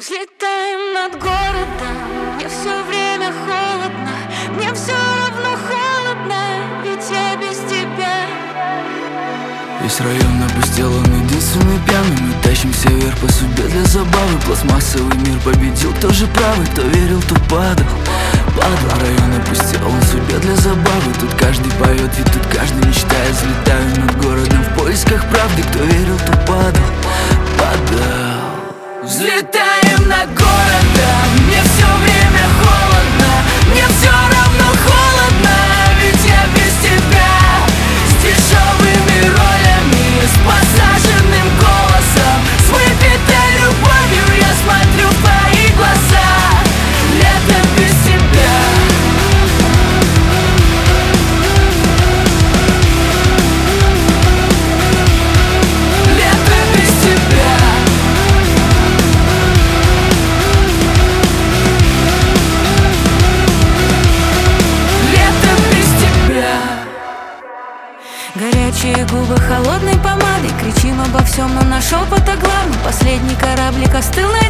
Взлетаем над городом, мне все время холодно, мне все равно холодно, ведь я без тебя. Весь район опустел, он единственный пьяный. Мы тащимся вверх по судьбе для забавы. Пластмассовый мир победил, кто же правый, кто верил, тот падал. Падал, район опустел, он судьбе для забавы. Тут каждый поет, ведь тут каждый мечтает. Взлетаю над городом в поисках правды. Кто верил, тот падал, падал. Взлетаем над городом, мне все время холодно, мне все равно холодно, ведь я без тебя. С дешевыми ролями, с посаженным голосом, с выпитой любовью я смотрю в твои глаза. Лето без тебя. Лето без тебя. Лето без тебя. Горячие губы холодной помадой, кричим обо всем, но наш опыт о главном. Последний кораблик остыл на